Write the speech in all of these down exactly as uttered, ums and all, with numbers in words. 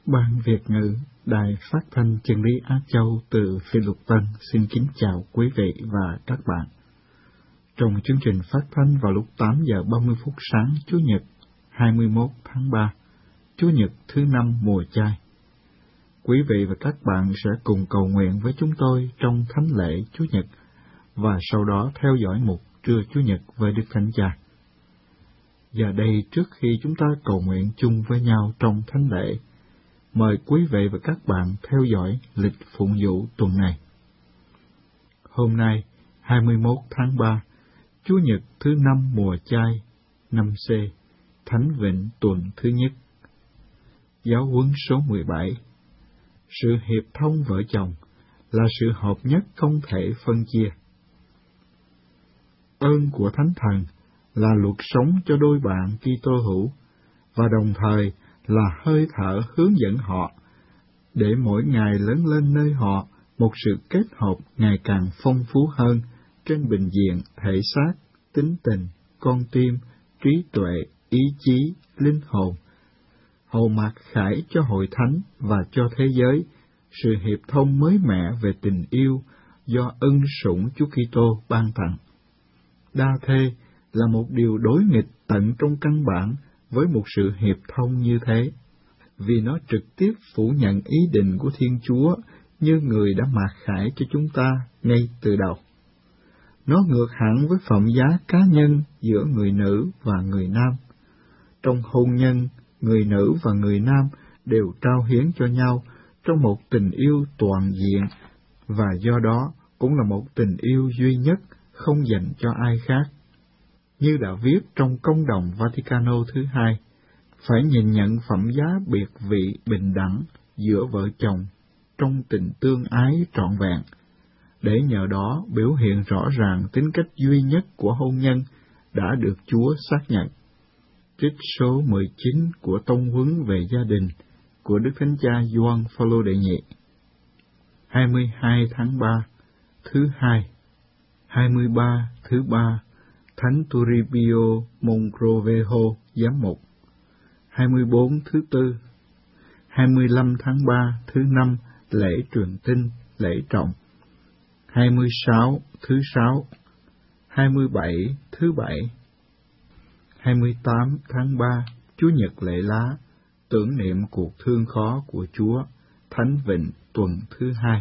Ban Việt ngữ Đài Phát thanh Chân lý Á Châu từ Phi Luật Tân xin kính chào quý vị và các bạn. Trong chương trình phát thanh vào lúc tám giờ ba mươi phút sáng Chủ nhật hai mươi mốt tháng ba, Chủ nhật thứ năm mùa chay, quý vị và các bạn sẽ cùng cầu nguyện với chúng tôi trong thánh lễ Chủ nhật và sau đó theo dõi mục trưa Chủ nhật với Đức Thánh Cha. Giờ đây, trước khi chúng ta cầu nguyện chung với nhau trong thánh lễ, mời quý vị và các bạn theo dõi lịch phụng vụ tuần này. Hôm nay, hai mươi mốt tháng ba, Chủ nhật thứ năm mùa chay, năm C, Thánh Vịnh tuần thứ nhất. Giáo huấn số mười bảy. Sự hiệp thông vợ chồng là sự hợp nhất không thể phân chia. Ơn của Thánh Thần là luật sống cho đôi bạn Kitô hữu, và đồng thời là hơi thở hướng dẫn họ, để mỗi ngày lớn lên nơi họ một sự kết hợp ngày càng phong phú hơn trên bình diện thể xác, tính tình, con tim, trí tuệ, ý chí, linh hồn, hầu mặc khải cho hội thánh và cho thế giới sự hiệp thông mới mẻ về tình yêu do ân sủng Chúa Kitô ban tặng. Đa thê là một điều đối nghịch tận trong căn bản với một sự hiệp thông như thế, vì nó trực tiếp phủ nhận ý định của Thiên Chúa như Người đã mặc khải cho chúng ta ngay từ đầu. Nó ngược hẳn với phẩm giá cá nhân giữa người nữ và người nam. Trong hôn nhân, người nữ và người nam đều trao hiến cho nhau trong một tình yêu toàn diện, và do đó cũng là một tình yêu duy nhất, không dành cho ai khác. Như đã viết trong Công đồng Vaticano thứ hai, phải nhìn nhận phẩm giá biệt vị bình đẳng giữa vợ chồng trong tình tương ái trọn vẹn, để nhờ đó biểu hiện rõ ràng tính cách duy nhất của hôn nhân đã được Chúa xác nhận. Trích số mười chín của Tông huấn về gia đình của Đức Thánh Cha Gioan Phaolô đệ nhị. hai mươi hai tháng ba, thứ hai. hai mươi ba thứ ba, Thánh Toribio Mogrovejo, giám mục. hai mươi bốn thứ tư. hai mươi lăm tháng ba, thứ năm, lễ truyền tin, lễ trọng. hai mươi sáu thứ sáu. hai mươi bảy thứ bảy. hai mươi tám tháng ba, Chủ nhật lễ lá, tưởng niệm cuộc thương khó của Chúa, Thánh Vịnh tuần thứ hai.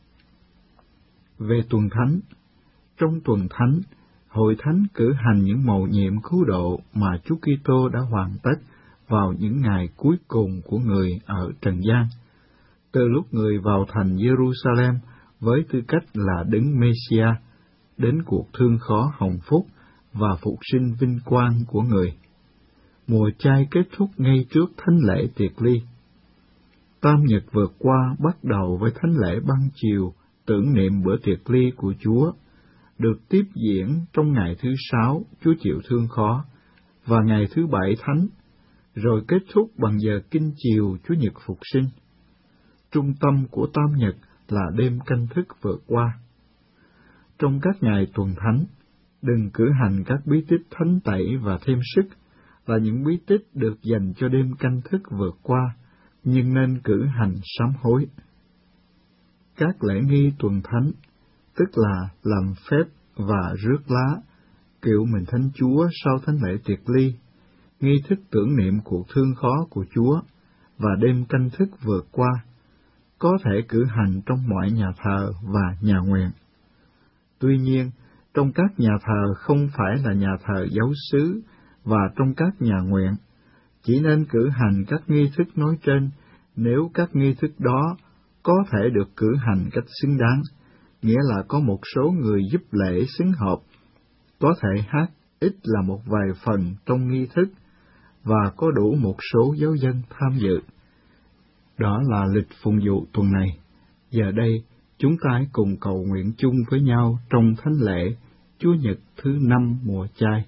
Về tuần thánh, trong tuần thánh, Hội Thánh cử hành những mầu nhiệm cứu độ mà Chúa Kitô đã hoàn tất vào những ngày cuối cùng của người ở trần gian, từ lúc người vào thành Jerusalem với tư cách là Đấng Mêsia, đến cuộc thương khó hồng phúc và phục sinh vinh quang của người. Mùa chay kết thúc ngay trước thánh lễ tiệc ly. Tam nhật vượt qua bắt đầu với thánh lễ ban chiều, tưởng niệm bữa tiệc ly của Chúa, được tiếp diễn trong ngày thứ sáu Chúa chịu thương khó, và ngày thứ bảy thánh, rồi kết thúc bằng giờ kinh chiều Chúa nhật phục sinh. Trung tâm của tam nhật là đêm canh thức vượt qua. Trong các ngày tuần thánh, đừng cử hành các bí tích thánh tẩy và thêm sức, là những bí tích được dành cho đêm canh thức vượt qua, nhưng nên cử hành sám hối. Các lễ nghi tuần thánh, tức là làm phép và rước lá, kiệu mình Thánh Chúa sau thánh lễ tiệc ly, nghi thức tưởng niệm cuộc thương khó của Chúa và đêm canh thức vượt qua, có thể cử hành trong mọi nhà thờ và nhà nguyện. Tuy nhiên, trong các nhà thờ không phải là nhà thờ giáo xứ và trong các nhà nguyện, chỉ nên cử hành các nghi thức nói trên nếu các nghi thức đó có thể được cử hành cách xứng đáng, nghĩa là có một số người giúp lễ xứng hợp, có thể hát ít là một vài phần trong nghi thức, và có đủ một số giáo dân tham dự. Đó là lịch phụng vụ tuần này. Giờ đây, chúng ta hãy cùng cầu nguyện chung với nhau trong thánh lễ Chúa nhật thứ năm mùa chay.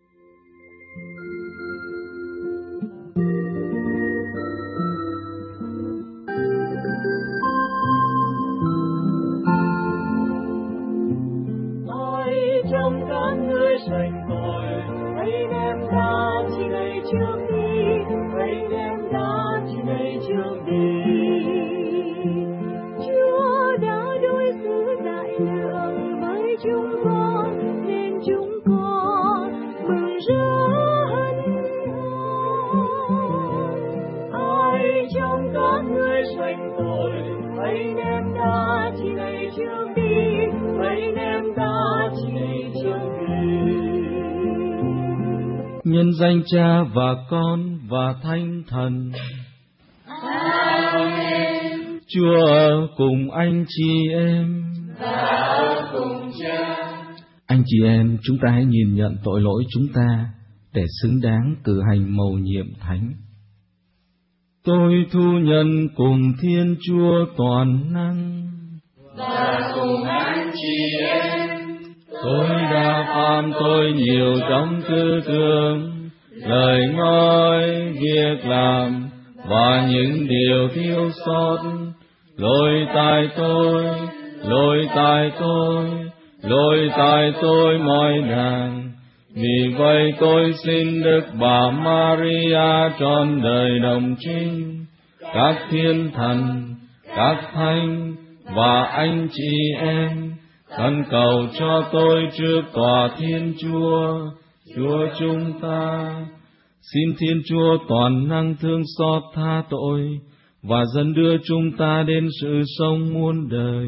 Trong các ngươi sành gọi, hãy đem ra chỉ này trước đi, hãy đem ra chỉ này trước đi. nhân danh Cha và Con và Thánh Thần. Amen. Chúa ở cùng anh chị em và ở cùng Cha. Anh chị em, chúng ta hãy nhìn nhận tội lỗi chúng ta để xứng đáng cử hành mầu nhiệm thánh. Tôi thu nhận cùng Thiên Chúa toàn năng và cùng anh chị em, tôi đã phạm tội nhiều trong tư tưởng, lời nói, việc làm và những điều thiếu sót. Lỗi tại tôi, lỗi tại tôi, lỗi tại tôi mọi đàng. Vì vậy tôi xin Đức Bà Maria trọn đời đồng trinh, các thiên thần, các thánh và anh chị em khẩn cầu cho tôi trước tòa Thiên Chúa, Chúa chúng ta. Xin Thiên Chúa toàn năng thương xót tha tội và dẫn đưa chúng ta đến sự sống muôn đời.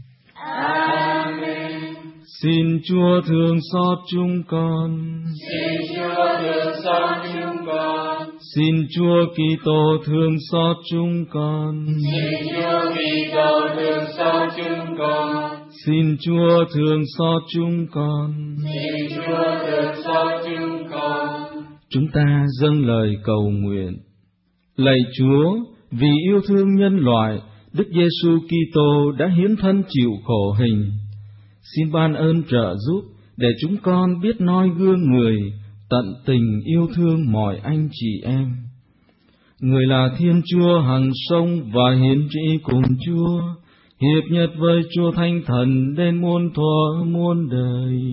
Amen. Xin Chúa thương xót chúng con. Xin Chúa thương xót chúng con. Xin Chúa Kitô thương xót chúng con. Xin Chúa Kitô thương xót chúng con. Xin Chúa thương xót chúng con. Xin Chúa thương xót chúng con. Chúng ta dâng lời cầu nguyện. Lạy Chúa, vì yêu thương nhân loại, Đức Giêsu Kitô đã hiến thân chịu khổ hình. Xin ban ơn trợ giúp để chúng con biết noi gương người, tận tình yêu thương mọi anh chị em. Người là Thiên Chúa hằng sống và hiến trị cùng Chúa, hiệp nhất với Chúa Thánh Thần đến muôn thuở muôn đời.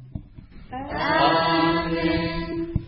Amen.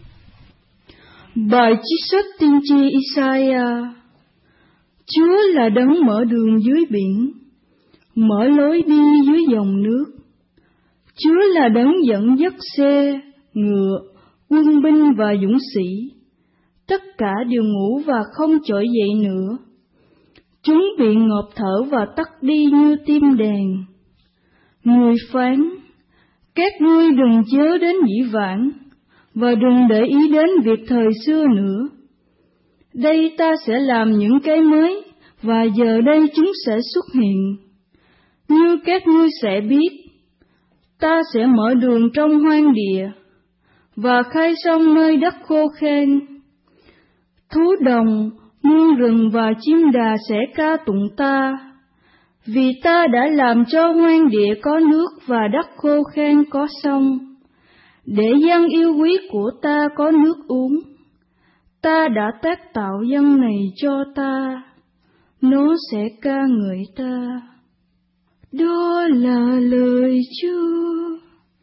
Bài trích sách tiên tri Isaiah. Chúa là đấng mở đường dưới biển, mở lối đi dưới dòng nước. Chúa là đấng dẫn dắt xe, ngựa, quân binh và dũng sĩ. Tất cả đều ngủ và không trỗi dậy nữa. Chúng bị ngộp thở và tắt đi như tim đèn. Người phán, các ngươi đừng chớ đến dĩ vãng, và đừng để ý đến việc thời xưa nữa. Đây ta sẽ làm những cái mới, và giờ đây chúng sẽ xuất hiện. Như các ngươi sẽ biết, ta sẽ mở đường trong hoang địa, và khai sông nơi đất khô khan. Thú đồng, muôn rừng và chim đà sẽ ca tụng ta, vì ta đã làm cho hoang địa có nước và đất khô khan có sông, để dân yêu quý của ta có nước uống. Ta đã tác tạo dân này cho ta, nó sẽ ca ngợi ta. Đó là lời Chúa.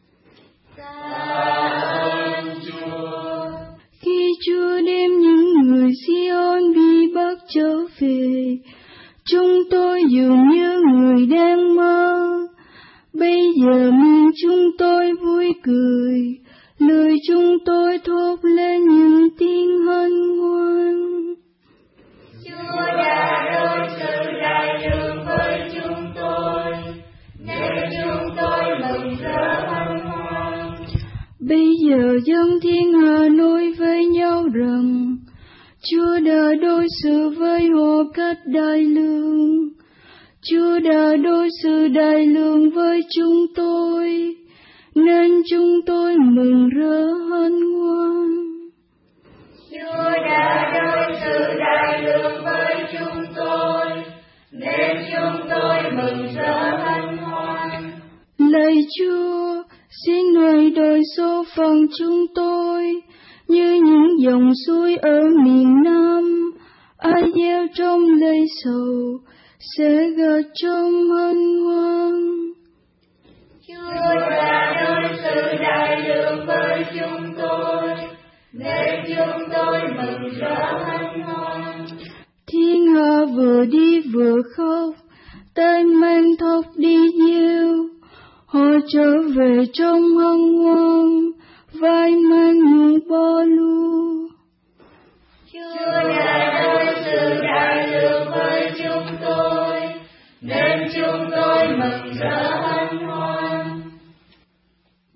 Khi Chúa đem những người Sion bị bắt trở về, chúng tôi dường như người đang mơ. Bây giờ miệng chúng tôi vui cười, lời chúng tôi thốt lên những tiếng hân hoan. Chúa đã đối xử đại lượng với chúng tôi, nên chúng tôi mừng rỡ hân hoan. Bây giờ dân thiên hạ nói với nhau rằng, Chúa đã đối xử với họ cách đại lượng. Chúa đã đối xử đại lượng với chúng tôi, nên chúng tôi mừng rỡ hân hoan. Chúa đã đối xử đại lượng với chúng tôi, nên chúng tôi mừng rỡ hân hoan. Lạy Chúa, xin hãy đổi số phận chúng tôi như những dòng suối ở miền Nam. Ai gieo trong lây sầu sẽ gặt trong hân hoan. Chúa đã đối xử đại lượng với chúng tôi, nên chúng tôi mừng rỡ hân hoan. Thiên hạ vừa đi vừa khóc, tay mang thóc đi gieo. Họ trở về trong hân hoan, vai mang những bo lúa. Chúa đã đối xử đại lượng với chúng tôi, nên chúng tôi mừng rỡ hân hoan.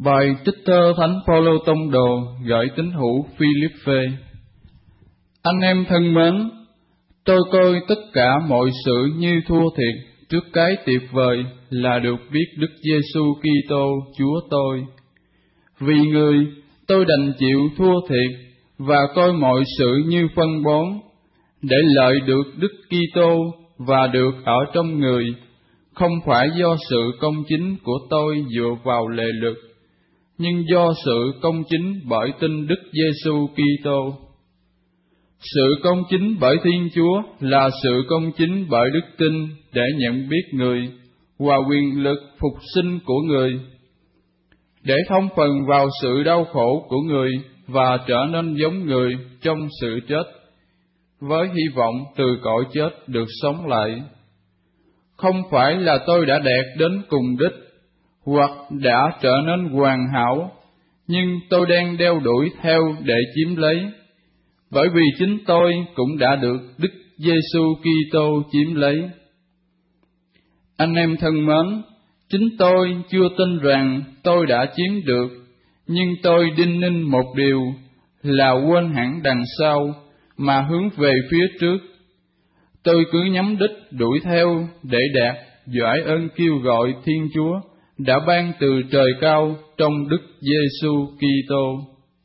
Bài trích thơ Thánh Phaolô tông đồ gửi tín hữu Philippe. Anh em thân mến, tôi coi tất cả mọi sự như thua thiệt trước cái tuyệt vời là được biết Đức Giêsu Kitô Chúa tôi. Vì người, tôi đành chịu thua thiệt và coi mọi sự như phân bón, để lợi được Đức Kitô và được ở trong người, không phải do sự công chính của tôi dựa vào lề lực, nhưng do sự công chính bởi tin Đức Giêsu Kitô. Sự công chính bởi Thiên Chúa là sự công chính bởi đức tin để nhận biết người và quyền lực phục sinh của người, để thông phần vào sự đau khổ của người và trở nên giống người trong sự chết, với hy vọng từ cõi chết được sống lại. Không phải là tôi đã đạt đến cùng đích, hoặc đã trở nên hoàn hảo, nhưng tôi đang đeo đuổi theo để chiếm lấy, bởi vì chính tôi cũng đã được Đức Giêsu Kitô chiếm lấy. Anh em thân mến, chính tôi chưa tin rằng tôi đã chiếm được, nhưng tôi đinh ninh một điều là quên hẳn đằng sau mà hướng về phía trước. Tôi cứ nhắm đích đuổi theo để đạt giải ơn kêu gọi Thiên Chúa đã ban từ trời cao trong Đức Giêsu Kitô.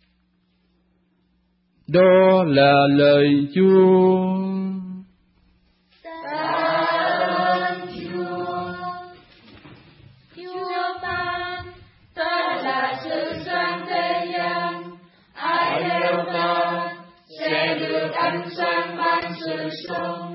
Đó là lời Chúa. Tạ ơn Chúa. Chúa ban ta là sự sáng thế gian, ai theo ta sẽ được ánh sáng ban sự sống.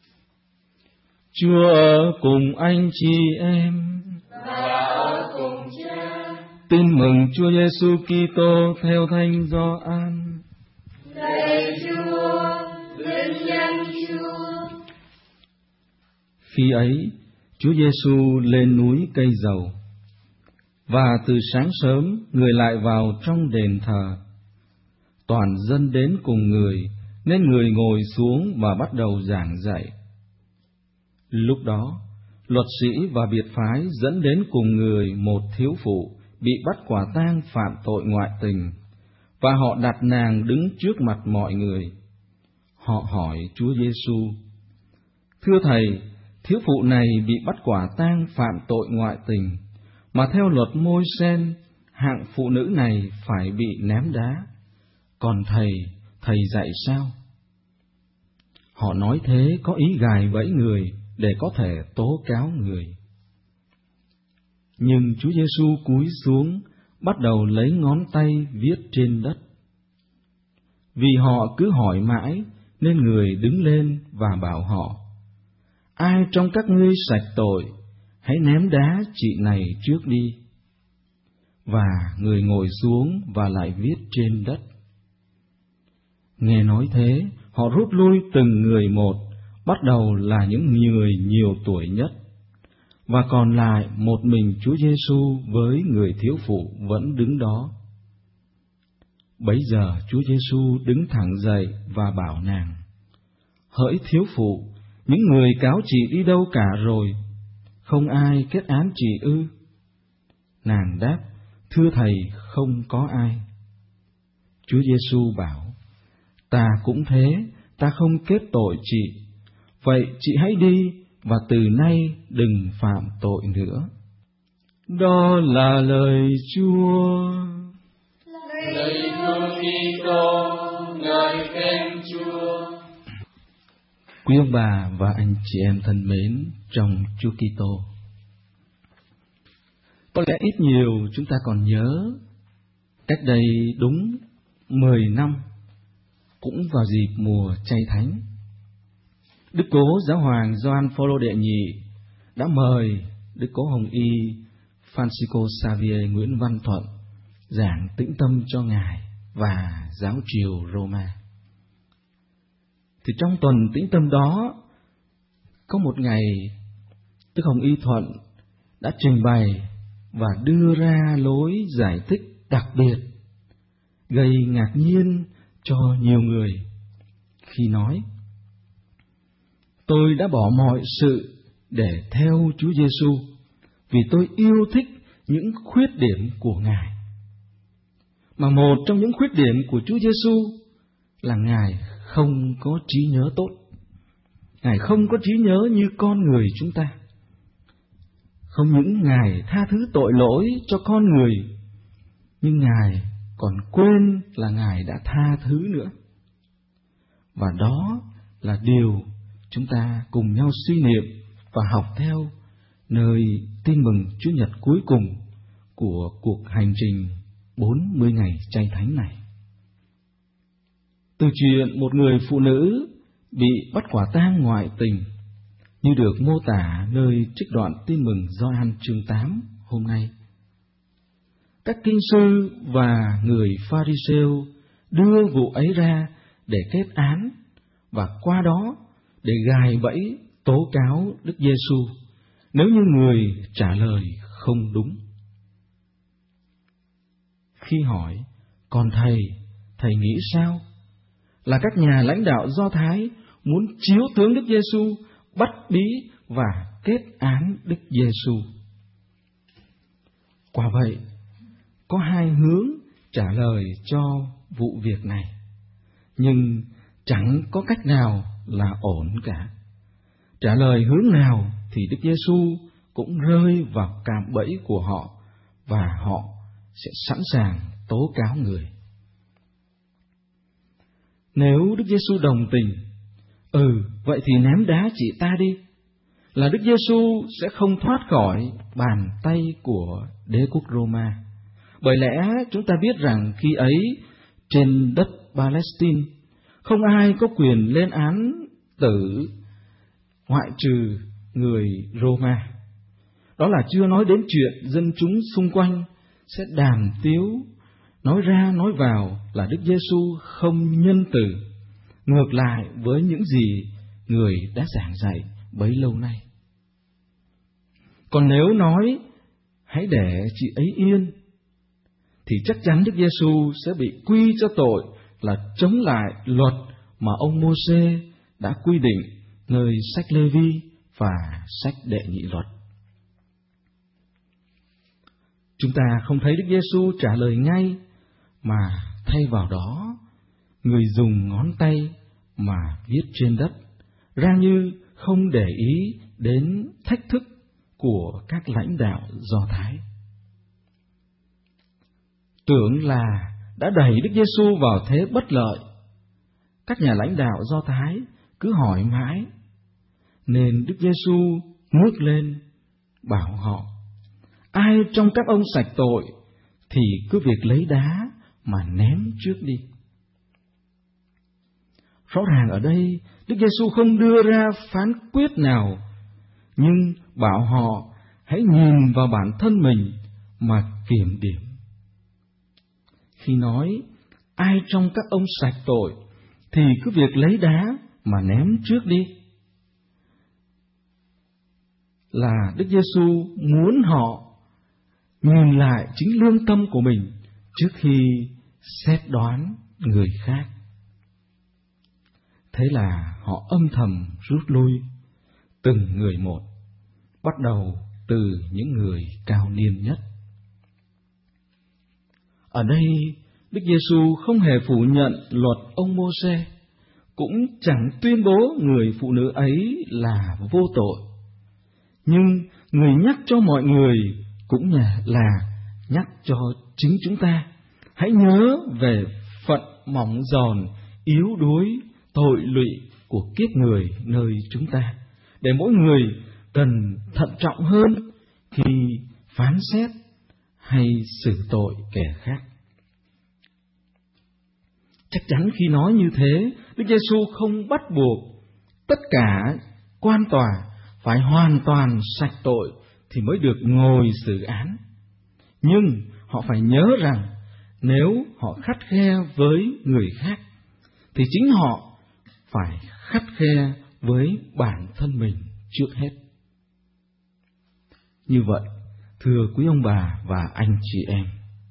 Chúa ở cùng anh chị em Và ở cùng Cha. Tin mừng Chúa Giêsu Kitô theo Thánh Gioan. Lạy Chúa, vinh danh Chúa. Khi ấy, Chúa Giêsu lên núi Cây Dầu, và từ sáng sớm người lại vào trong đền thờ. Toàn dân đến cùng người, nên người ngồi xuống và bắt đầu giảng dạy. Lúc đó, luật sĩ và biệt phái dẫn đến cùng người một thiếu phụ bị bắt quả tang phạm tội ngoại tình, và họ đặt nàng đứng trước mặt mọi người. Họ hỏi Chúa Giêsu: Thưa Thầy, thiếu phụ này bị bắt quả tang phạm tội ngoại tình, mà theo luật Môi-se, hạng phụ nữ này phải bị ném đá. Còn Thầy, Thầy dạy sao? Họ nói thế có ý gài bẫy người để có thể tố cáo người. Nhưng Chúa Giêsu cúi xuống, bắt đầu lấy ngón tay viết trên đất. Vì họ cứ hỏi mãi, nên người đứng lên và bảo họ: Ai trong các ngươi sạch tội, hãy ném đá chị này trước đi. Và người ngồi xuống và lại viết trên đất. Nghe nói thế, họ rút lui từng người một, bắt đầu là những người nhiều tuổi nhất, và còn lại một mình Chúa Giêsu với người thiếu phụ vẫn đứng đó. Bấy giờ Chúa Giêsu đứng thẳng dậy và bảo nàng: Hỡi thiếu phụ, những người cáo chị đi đâu cả rồi? Không ai kết án chị ư? Nàng đáp: Thưa Thầy, không có ai. Chúa Giêsu bảo: Ta cũng thế, ta không kết tội chị. Vậy chị hãy đi, và từ nay đừng phạm tội nữa. Đó là lời Chúa. Lạy Chúa Kitô, ngợi khen Chúa. Quý ông bà và anh chị em thân mến trong Chúa Kitô, có lẽ ít nhiều chúng ta còn nhớ, cách đây đúng mười năm, cũng vào dịp mùa chay thánh, Đức Cố Giáo hoàng Gioan Phaolô đệ nhị đã mời Đức Cố Hồng Y Francisco Xavier Nguyễn Văn Thuận giảng tĩnh tâm cho Ngài và giáo triều Roma. Thì trong tuần tĩnh tâm đó, có một ngày, Đức Hồng Y Thuận đã trình bày và đưa ra lối giải thích đặc biệt, gây ngạc nhiên cho nhiều người khi nói: Tôi đã bỏ mọi sự để theo Chúa Giêsu vì tôi yêu thích những khuyết điểm của Ngài. Mà một trong những khuyết điểm của Chúa Giêsu là Ngài không có trí nhớ tốt. Ngài không có trí nhớ như con người chúng ta. Không những Ngài tha thứ tội lỗi cho con người, nhưng Ngài còn quên là Ngài đã tha thứ nữa. Và đó là điều chúng ta cùng nhau suy niệm và học theo nơi tin mừng Chúa Nhật cuối cùng của cuộc hành trình bốn mươi ngày chay thánh này. Từ chuyện một người phụ nữ bị bắt quả tang ngoại tình, như được mô tả nơi trích đoạn tin mừng Gioan chương tám hôm nay, các kinh sư và người Pha-ri-sêu đưa vụ ấy ra để kết án và qua đó để gài bẫy tố cáo Đức Giêsu nếu như người trả lời không đúng. Khi hỏi, còn thầy, thầy nghĩ sao? Là các nhà lãnh đạo Do Thái muốn chiếu tướng Đức Giêsu, bắt bí và kết án Đức Giêsu. Quả vậy, có hai hướng trả lời cho vụ việc này, nhưng chẳng có cách nào là ổn cả. Trả lời hướng nào thì Đức Giêsu cũng rơi vào cạm bẫy của họ và họ sẽ sẵn sàng tố cáo người. Nếu Đức Giêsu đồng tình, ừ, vậy thì ném đá chị ta đi, là Đức Giêsu sẽ không thoát khỏi bàn tay của đế quốc Roma. Bởi lẽ chúng ta biết rằng khi ấy trên đất Palestine không ai có quyền lên án tử ngoại trừ người Roma. Đó là chưa nói đến chuyện dân chúng xung quanh sẽ đàm tiếu, nói ra nói vào là Đức Giêsu không nhân từ, ngược lại với những gì người đã giảng dạy bấy lâu nay. Còn nếu nói hãy để chị ấy yên, thì chắc chắn Đức Giêsu sẽ bị quy cho tội là chống lại luật mà ông Mô-sê đã quy định nơi sách Lê-vi và sách Đệ Nhị Luật. Chúng ta không thấy Đức Giêsu trả lời ngay, mà thay vào đó, người dùng ngón tay mà viết trên đất, ra như không để ý đến thách thức của các lãnh đạo Do Thái. Tưởng là đã đẩy Đức Giêsu vào thế bất lợi, các nhà lãnh đạo Do Thái cứ hỏi mãi, nên Đức Giêsu ngước lên bảo họ: ai trong các ông sạch tội thì cứ việc lấy đá mà ném trước đi. Rõ ràng ở đây Đức Giêsu không đưa ra phán quyết nào, nhưng bảo họ hãy nhìn vào bản thân mình mà kiểm điểm. Khi nói ai trong các ông sạch tội thì cứ việc lấy đá mà ném trước đi, là Đức Giêsu muốn họ nhìn lại chính lương tâm của mình trước khi xét đoán người khác. Thế là họ âm thầm rút lui, từng người một, bắt đầu từ những người cao niên nhất. Ở đây, Đức Giêsu không hề phủ nhận luật ông Mô-sê, cũng chẳng tuyên bố người phụ nữ ấy là vô tội. Nhưng người nhắc cho mọi người cũng là nhắc cho chính chúng ta, hãy nhớ về phận mỏng giòn, yếu đuối, tội lụy của kiếp người nơi chúng ta, để mỗi người cần thận trọng hơn khi phán xét hay xử tội kẻ khác. Chắc chắn khi nói như thế, Đức Giêsu không bắt buộc tất cả quan tòa phải hoàn toàn sạch tội thì mới được ngồi xử án. Nhưng họ phải nhớ rằng nếu họ khắt khe với người khác thì chính họ phải khắt khe với bản thân mình trước hết. Như vậy, thưa quý ông bà và anh chị em,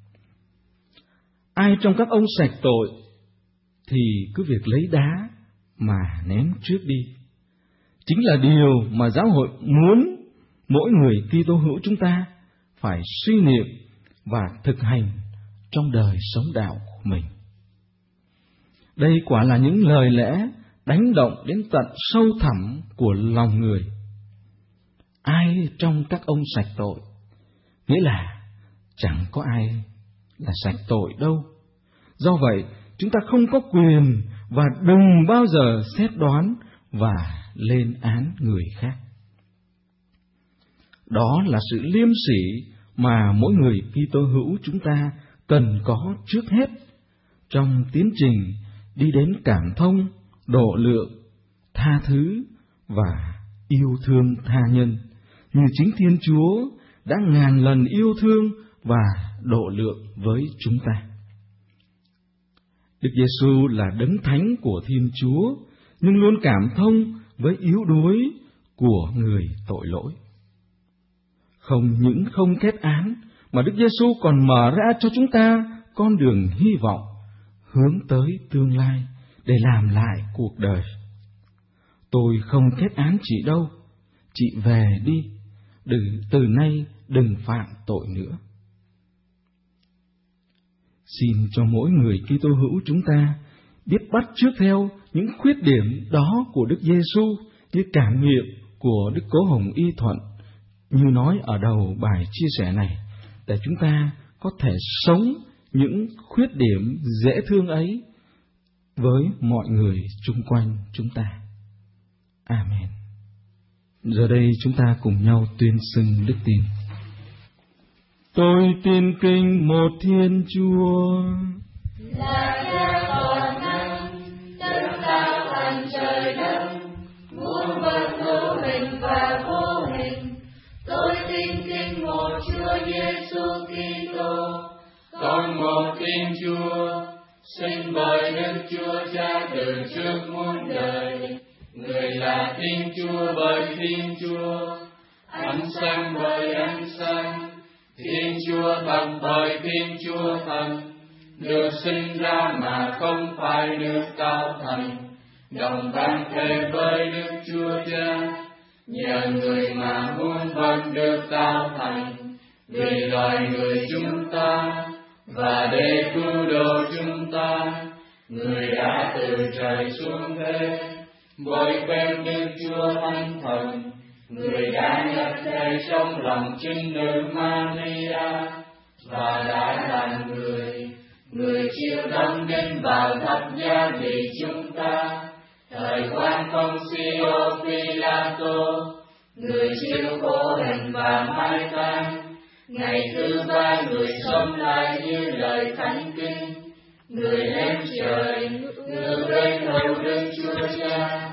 ai trong các ông sạch tội thì cứ việc lấy đá mà ném trước đi. Chính là điều mà giáo hội muốn mỗi người Kitô hữu chúng ta phải suy niệm và thực hành trong đời sống đạo của mình. Đây quả là những lời lẽ đánh động đến tận sâu thẳm của lòng người. Ai trong các ông sạch tội? Nghĩa là chẳng có ai là sạch tội đâu. Do vậy, chúng ta không có quyền và đừng bao giờ xét đoán và lên án người khác. Đó là sự liêm sỉ mà mỗi người Kitô hữu chúng ta cần có trước hết trong tiến trình đi đến cảm thông, độ lượng, tha thứ và yêu thương tha nhân, như chính Thiên Chúa đã ngàn lần yêu thương và độ lượng với chúng ta. Đức Giêsu là đấng thánh của Thiên Chúa, nhưng luôn cảm thông với yếu đuối của người tội lỗi. Không những không kết án, mà Đức Giêsu còn mở ra cho chúng ta con đường hy vọng, hướng tới tương lai để làm lại cuộc đời. Tôi không kết án chị đâu, chị về đi, đừng, từ nay đừng phạm tội nữa. Xin cho mỗi người Kitô hữu chúng ta biết bắt chước theo những khuyết điểm đó của Đức Giêsu, như cảm nghiệm của Đức Cố Hồng Y Thuận, như nói ở đầu bài chia sẻ này, để chúng ta có thể sống những khuyết điểm dễ thương ấy với mọi người chung quanh chúng ta. Amen. Giờ đây chúng ta cùng nhau tuyên xưng đức tin. Tôi tin kính một Thiên Chúa, là Cha toàn năng, tất cả thành trời đất, muôn vật hữu hình và vô hình. Tôi tin kính một Chúa Giêsu Kitô, con một Thiên Chúa, sinh bởi Đức Chúa Cha từ trước muôn đời. Người là Thiên Chúa bởi Thiên Chúa, ánh sáng bởi ánh sáng, Thiên Chúa thần bởi Thiên Chúa thần, được sinh ra mà không phải được tạo thành, đồng ban thế với Đức Chúa Cha. Nhờ người mà muôn vật được tạo thành, vì loài người chúng ta và để cứu độ chúng ta, người đã từ trời xuống thế. Bởi quen Đức Chúa Thánh Thần, người đã nhập thể trong lòng trinh nữ Maria và đã làm người. Người chịu đóng đinh vào thập giá vì chúng ta, thời quan Poncio Pilato, người chịu khổ hình và mai táng. Ngày thứ ba người sống lại như lời thánh kinh, người lên trời ngự bên hầu Đức Chúa Cha,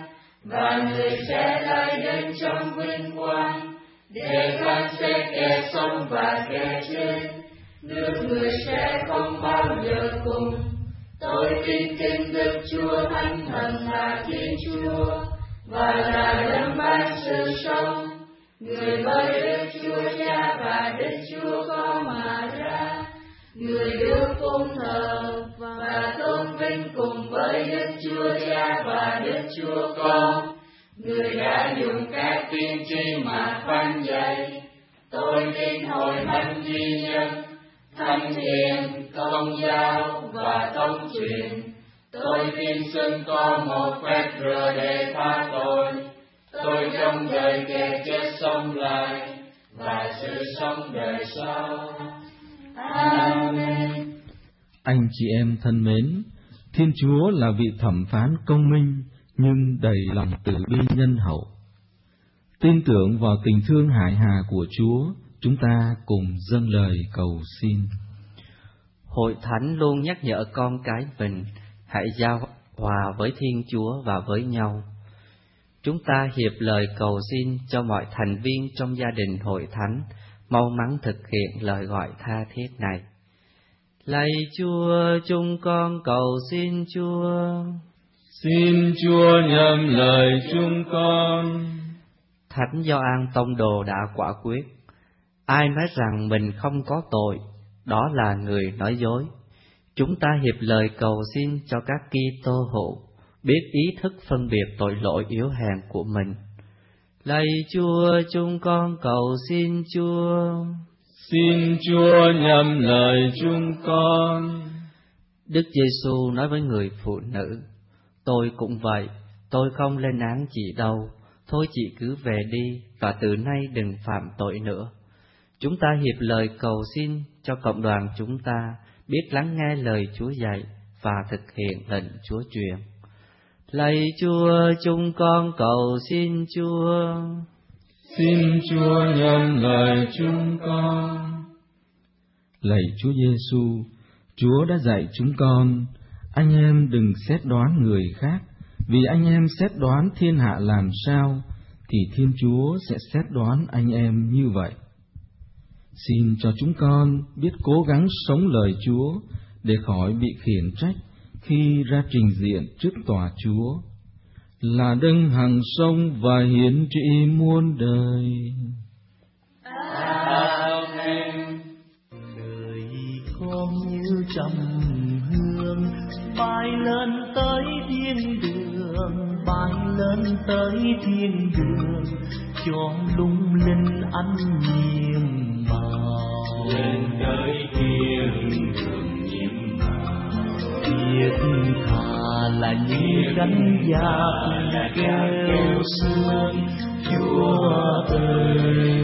và người sẽ lại đến trong vinh quang để phán xét kẻ sống và kẻ chết. Nước người sẽ không bao giờ cùng. Tôi tin kính Đức Chúa Thánh Thần là Thiên Chúa và là đấng ban sự sống, người bởi Đức Chúa Cha và Đức Chúa Con mà ra, người được cung thờ và tôn vinh cùng với Đức Chúa Cha và Đức Chúa Con, người đã dùng các tiên tri mà phán dạy. Tôi tin hội thánh duy nhất, thánh hiền, công giáo và thông truyền. Tôi tin xưng có một phép rửa để tha tội. Tôi trong đời kẻ chết sống lại và sự sống đời sau. Amen. Anh chị em thân mến, Thiên Chúa là vị thẩm phán công minh nhưng đầy lòng từ bi nhân hậu. Tin tưởng vào tình thương hải hà của Chúa, chúng ta cùng dâng lời cầu xin. Hội thánh luôn nhắc nhở con cái mình hãy giao hòa với Thiên Chúa và với nhau. Chúng ta hiệp lời cầu xin cho mọi thành viên trong gia đình hội thánh mau mắn thực hiện lời gọi tha thiết này. Lạy Chúa, chúng con cầu xin Chúa. Xin Chúa nhậm lời chúng con. Thánh Gioan Tông Đồ đã quả quyết, ai nói rằng mình không có tội, đó là người nói dối. Chúng ta hiệp lời cầu xin cho các Kitô hữu biết ý thức phân biệt tội lỗi yếu hèn của mình. Lạy Chúa, chúng con cầu xin Chúa. Xin Chúa nhậm lời chúng con. Đức Giêsu nói với người phụ nữ: Tôi cũng vậy, tôi không lên án chị đâu, thôi chị cứ về đi, và từ nay đừng phạm tội nữa. Chúng ta hiệp lời cầu xin cho cộng đoàn chúng ta biết lắng nghe lời Chúa dạy và thực hiện lệnh Chúa truyền. Lạy Chúa, chúng con cầu xin Chúa. Xin Chúa nhậm lời chúng con. Lạy Chúa Giêsu, Chúa đã dạy chúng con, anh em đừng xét đoán người khác, vì anh em xét đoán thiên hạ làm sao, thì Thiên Chúa sẽ xét đoán anh em như vậy. Xin cho chúng con biết cố gắng sống lời Chúa để khỏi bị khiển trách khi ra trình diện trước tòa Chúa, là đấng hằng sống và hiển trị muôn đời. Amen. Đời con như trầm hương bay lên tới thiên đường, bay lên tới thiên đường, cho lung linh ánh nhiệm màu. Lên tới thiên đường nhiệm màu, Thiết tha là như cánh giặc kêu sương, Chúa ơi.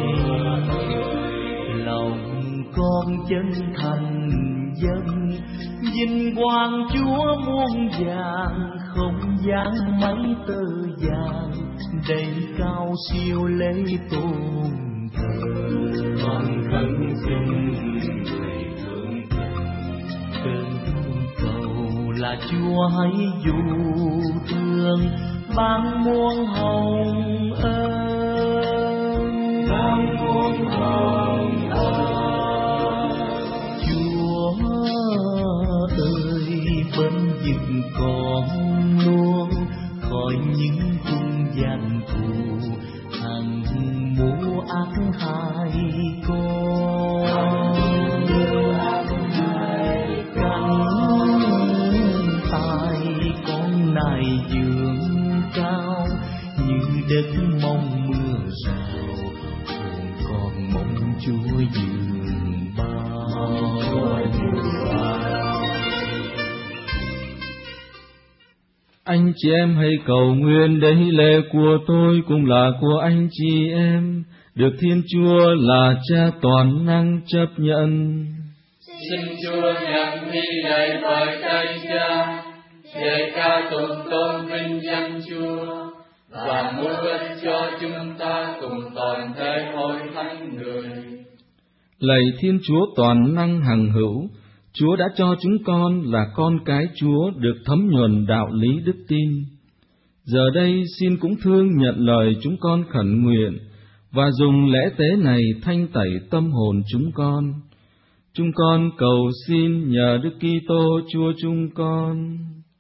Lòng con chân thành dân, vinh quang Chúa muôn vàng, không gian mấy tơ vàng, đầy cao siêu lễ tôn thờ. con khấn xin người thương Cơn cầu là Chúa hãy dù thương, ban muôn hồng ơn, ban muôn hồng ơn. Chúa ơi, bên vực con luôn khỏi những cung gian thù, hằng mưu ác hại con. Cánh tay con nài dương cao, như đất mong mưa rào, hồn con mong Chúa dường bao. Anh chị em hãy cầu nguyện để lễ của tôi cũng là của anh chị em, được Thiên Chúa là Cha toàn năng chấp nhận. Xin Chúa nhận hy lạy bởi tay Cha, để ca tụng tôn vinh danh Chúa, và mua ích cho chúng ta cùng toàn thể hội thánh người. Lạy Thiên Chúa toàn năng hằng hữu, Chúa đã cho chúng con là con cái Chúa được thấm nhuần đạo lý đức tin. Giờ đây xin cũng thương nhận lời chúng con khẩn nguyện, và dùng lễ tế này thanh tẩy tâm hồn chúng con. Chúng con cầu xin nhờ Đức Kitô Chúa chúng con.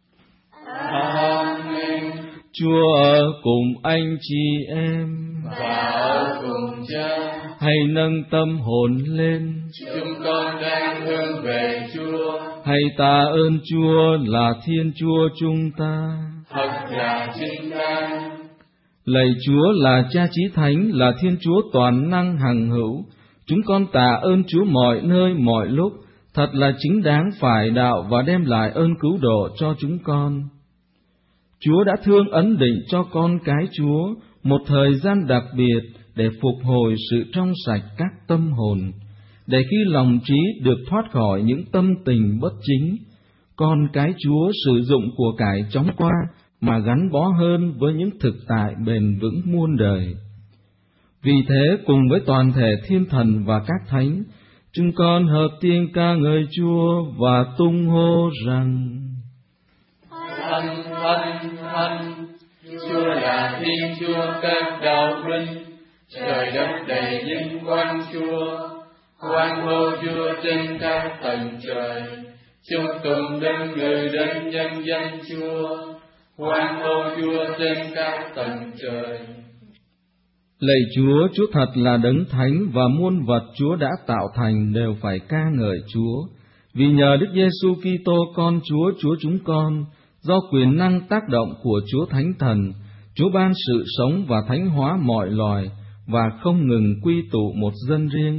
Amen. Chúa ở cùng anh chị em, Và ở cùng Cha, hãy nâng tâm hồn lên, chúng con đang hướng về Chúa. hãy tạ ơn Chúa là Thiên Chúa chúng ta. Thật là chính đáng. Lạy Chúa là Cha Chí Thánh, là Thiên Chúa toàn năng hằng hữu, chúng con tạ ơn Chúa mọi nơi mọi lúc, thật là chính đáng phải đạo và đem lại ơn cứu độ cho chúng con. Chúa đã thương ấn định cho con cái Chúa một thời gian đặc biệt để phục hồi sự trong sạch các tâm hồn, để khi lòng trí được thoát khỏi những tâm tình bất chính, con cái Chúa sử dụng của cải chóng qua mà gắn bó hơn với những thực tại bền vững muôn đời. Vì thế, cùng với toàn thể thiên thần và các thánh, chúng con hợp tiếng ca ngợi Chúa và tung hô rằng: Thánh, thánh, thánh, Chúa là Thiên Chúa các đạo binh, trời đất đầy vinh quang Chúa. Hoan hô Chúa trên các tầng trời, chúc tụng đến người đến nhân danh Chúa. Hoan hô Chúa trên các tầng trời. Lạy Chúa, Chúa thật là đấng thánh, và muôn vật Chúa đã tạo thành đều phải ca ngợi Chúa. Vì nhờ Đức Giêsu Kitô con Chúa, Chúa chúng con, do quyền năng tác động của Chúa Thánh Thần, Chúa ban sự sống và thánh hóa mọi loài, và không ngừng quy tụ một dân riêng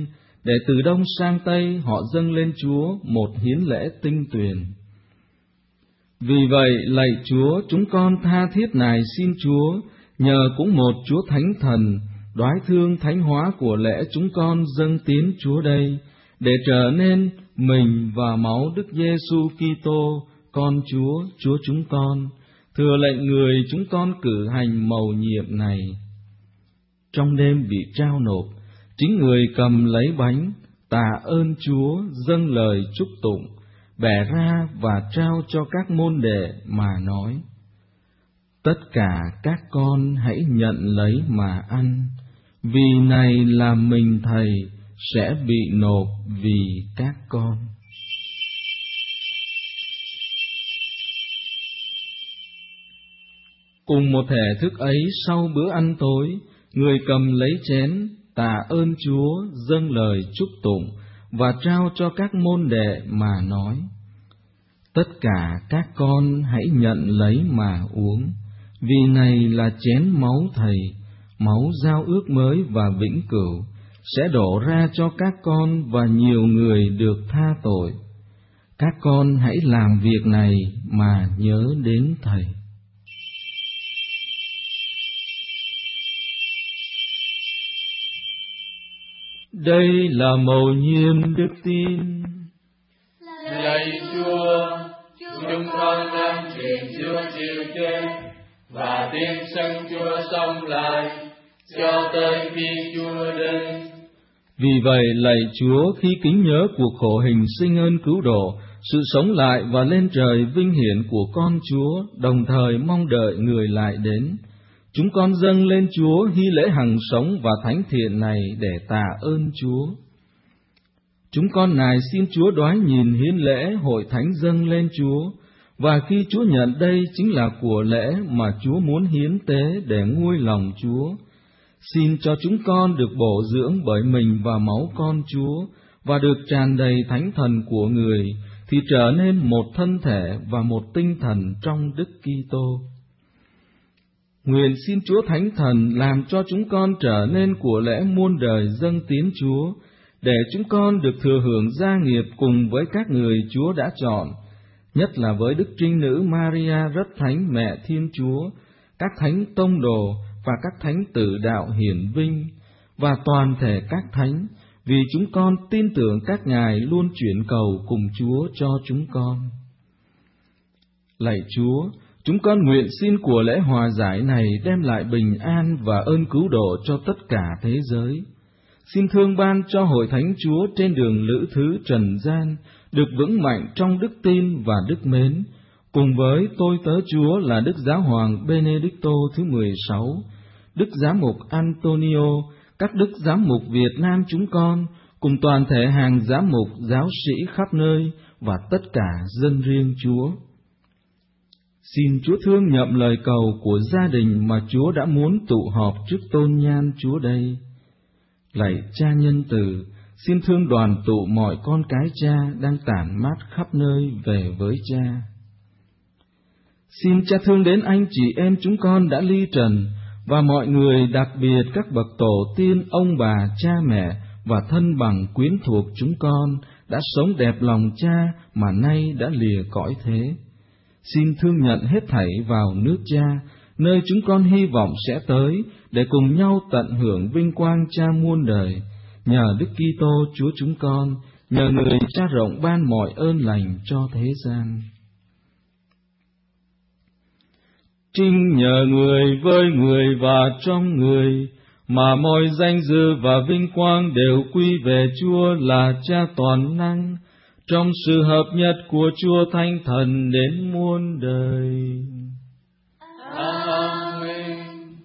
để từ đông sang tây họ dâng lên Chúa một hiến lễ tinh tuyền. Vì vậy, lạy Chúa, chúng con tha thiết nài xin Chúa, nhờ cũng một Chúa Thánh Thần, đoái thương thánh hóa của lễ chúng con dâng tiến Chúa đây, để trở nên mình và máu Đức Giêsu Kitô, con Chúa, Chúa chúng con, thừa lệnh người chúng con cử hành mầu nhiệm này. Trong đêm bị trao nộp, chính người cầm lấy bánh, tạ ơn Chúa, dâng lời chúc tụng, bẻ ra và trao cho các môn đệ mà nói: Tất cả các con hãy nhận lấy mà ăn, vì này là mình Thầy sẽ bị nộp vì các con. Cùng một thể thức ấy, sau bữa ăn tối, người cầm lấy chén, tạ ơn Chúa, dâng lời chúc tụng và trao cho các môn đệ mà nói: Tất cả các con hãy nhận lấy mà uống, vì này là chén máu Thầy, máu giao ước mới và vĩnh cửu, sẽ đổ ra cho các con và nhiều người được tha tội. Các con hãy làm việc này mà nhớ đến Thầy. Đây là mầu nhiệm đức tin. Lạy Chúa, chúng con đang truyền Chúa chịu chết và tin sân Chúa sống lại cho tới khi Chúa đến. Vì vậy, lạy Chúa, khi kính nhớ cuộc khổ hình sinh ơn cứu độ, sự sống lại và lên trời vinh hiển của con Chúa, đồng thời mong đợi người lại đến, chúng con dâng lên Chúa hy lễ hằng sống và thánh thiện này để tạ ơn Chúa. Chúng con nài xin Chúa đoái nhìn hiến lễ hội thánh dâng lên Chúa, và khi Chúa nhận đây chính là của lễ mà Chúa muốn hiến tế để nguôi lòng Chúa. Xin cho chúng con được bổ dưỡng bởi mình và máu con Chúa, và được tràn đầy thánh thần của người, thì trở nên một thân thể và một tinh thần trong Đức Kitô. Nguyện xin Chúa Thánh Thần làm cho chúng con trở nên của lễ muôn đời dâng tiến Chúa, để chúng con được thừa hưởng gia nghiệp cùng với các người Chúa đã chọn, nhất là với Đức Trinh Nữ Maria rất thánh Mẹ Thiên Chúa, các thánh tông đồ và các thánh tử đạo hiển vinh, và toàn thể các thánh, vì chúng con tin tưởng các ngài luôn chuyển cầu cùng Chúa cho chúng con. Lạy Chúa, chúng con nguyện xin của lễ hòa giải này đem lại bình an và ơn cứu độ cho tất cả thế giới. Xin thương ban cho Hội Thánh Chúa trên đường lữ thứ trần gian được vững mạnh trong đức tin và đức mến, cùng với tôi tớ Chúa là Đức Giáo Hoàng Benedicto thứ mười sáu, Đức Giám mục Antonio, các Đức Giám mục Việt Nam chúng con, cùng toàn thể hàng giám mục, giáo sĩ khắp nơi và tất cả dân riêng Chúa. Xin Chúa thương nhậm lời cầu của gia đình mà Chúa đã muốn tụ họp trước tôn nhan Chúa đây. Lạy Cha nhân từ, xin thương đoàn tụ mọi con cái Cha đang tản mát khắp nơi về với Cha. Xin Cha thương đến anh chị em chúng con đã ly trần, và mọi người, đặc biệt các bậc tổ tiên, ông bà, cha mẹ và thân bằng quyến thuộc chúng con đã sống đẹp lòng Cha mà nay đã lìa cõi thế. Xin thương nhận hết thảy vào nước Cha, nơi chúng con hy vọng sẽ tới, để cùng nhau tận hưởng vinh quang Cha muôn đời, nhờ Đức Kitô Chúa chúng con, nhờ người Cha rộng ban mọi ơn lành cho thế gian. Trinh nhờ người với người và trong người, mà mọi danh dự và vinh quang đều quy về Chúa là Cha toàn năng, trong sự hợp nhất của Chúa Thánh Thần đến muôn đời. Amen.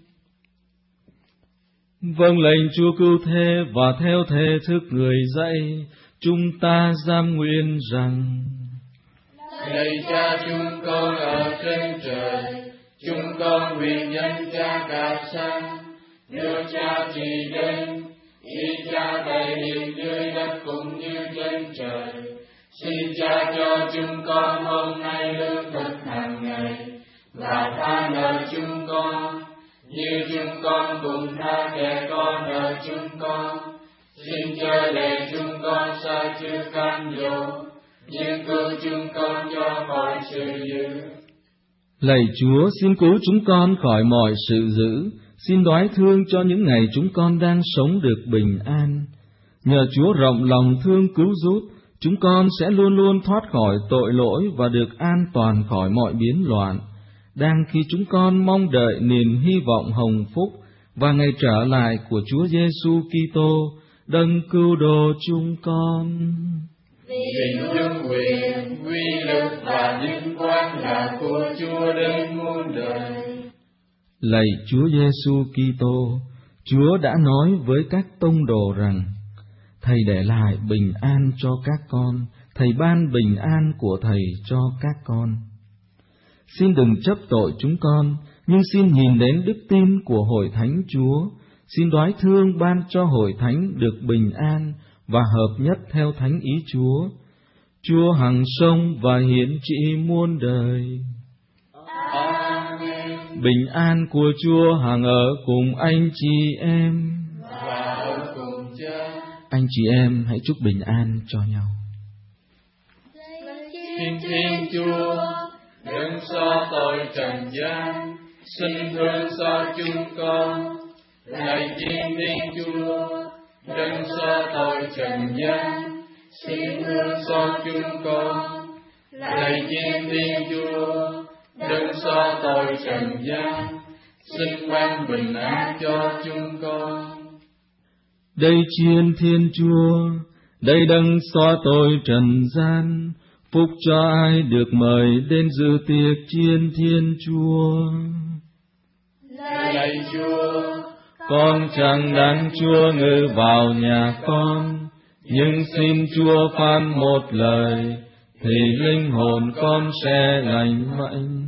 Vâng lệnh Chúa cứu thế và theo thể thức người dạy, chúng ta giam nguyện rằng: Lạy Cha chúng con ở trên trời, chúng con nguyện danh Cha cả sang, nước Cha trị đến, ý Cha thể hiện dưới đất cũng như trên trời. Xin Cha cho chúng con hôm nay lương thực hàng ngày, và tha nợ chúng con, như chúng con cũng tha kẻ có nợ chúng con. Xin chớ để chúng con sa chứa cam dỗ, nhưng cứu chúng con cho mọi sự dữ. Lạy Chúa, xin cứu chúng con khỏi mọi sự dữ, xin đoái thương cho những ngày chúng con đang sống được bình an. Nhờ Chúa rộng lòng thương cứu giúp, chúng con sẽ luôn luôn thoát khỏi tội lỗi và được an toàn khỏi mọi biến loạn, đang khi chúng con mong đợi niềm hy vọng hồng phúc và ngày trở lại của Chúa Giêsu Kitô, đấng cứu độ chúng con. Vì vương quyền, uy lực và vinh quang là của Chúa đến muôn đời. Lạy Chúa Giêsu Kitô, Chúa đã nói với các tông đồ rằng: Thầy để lại bình an cho các con, Thầy ban bình an của Thầy cho các con. Xin đừng chấp tội chúng con, nhưng xin nhìn đến đức tin của Hội Thánh Chúa. Xin đoái thương ban cho Hội Thánh được bình an và hợp nhất theo thánh ý Chúa. Chúa hằng sống và hiển trị muôn đời. Amen. Bình an của Chúa hằng ở cùng anh chị em. Và ở cùng Cha. Anh chị em hãy chúc bình an cho nhau. Xin Thiên Chúa đừng xóa tội trần gian, xin thương xót chúng con. Lạy Thiên Thiên Chúa đừng xóa tội trần gian, xin thương xót chúng con. Lạy Thiên Thiên Chúa đừng xóa tội trần gian, xin ban bình an cho chúng con. Đây chiên Thiên Chúa, đây đấng xóa tội trần gian, phúc cho ai được mời đến dự tiệc chiên Thiên Chúa. Lạy Chúa, con chẳng đáng Chúa ngự vào nhà con, nhưng xin Chúa phán một lời, thì linh hồn con sẽ lành mạnh.